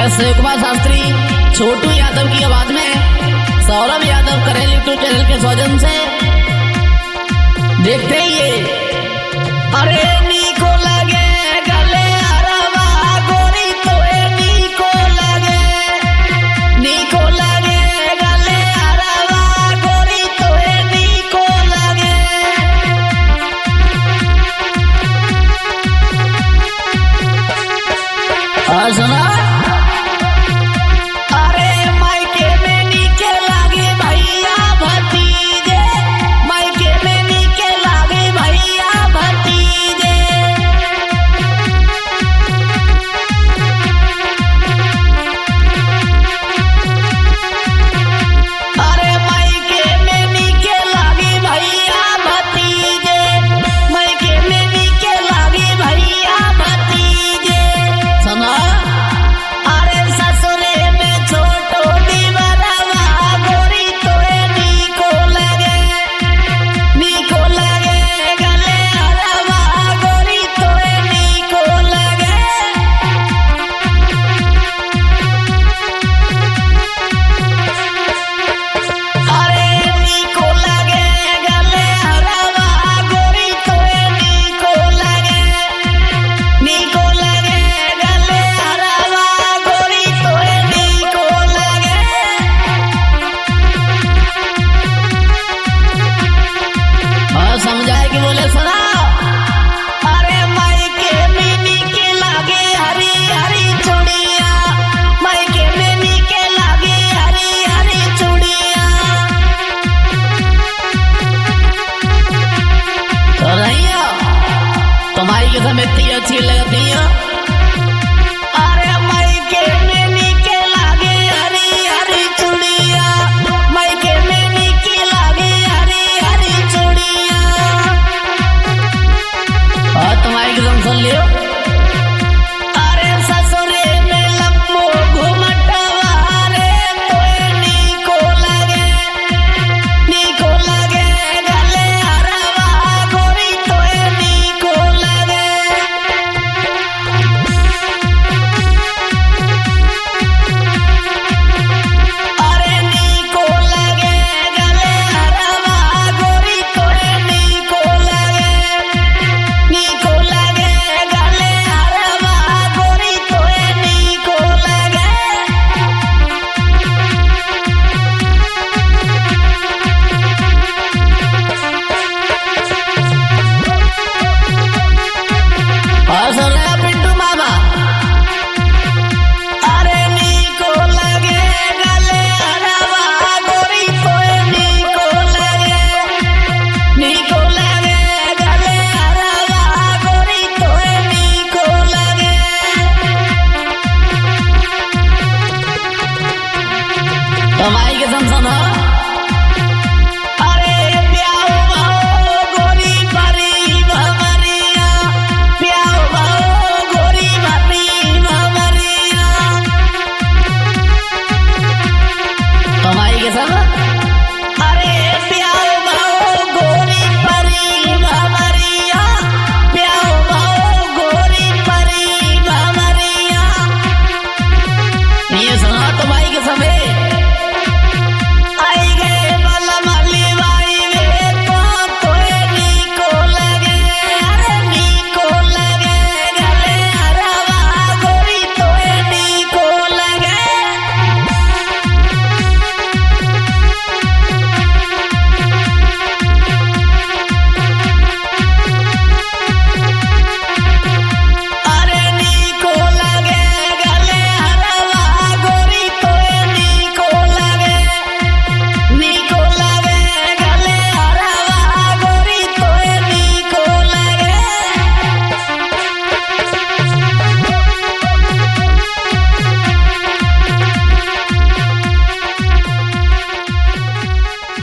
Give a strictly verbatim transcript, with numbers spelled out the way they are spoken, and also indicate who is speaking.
Speaker 1: शिव कुमार शास्त्री छोटू यादव की आवाज में सौरभ यादव करेल यूट्यूब चैनल के सौजन से देखते ही ये अरे नीको लगे गले अरवा गोरी तो नीको लगे नीको लगे गले अरवा गोरी तो नीको लगे और सुना समझाए कि बोले सुना अरे मायके में नीके लागे हरी हरी चूड़िया मायके में नीके लागे हरी हरी चूड़िया तो नहीं हो तुम्हारी कसम इतनी अच्छी लगती है अरे मायके में नीके लागे हरी हरी चूड़िया मायके में नीके लागे हरी हरी चूड़िया तुम्हारी कसम सुन लियो।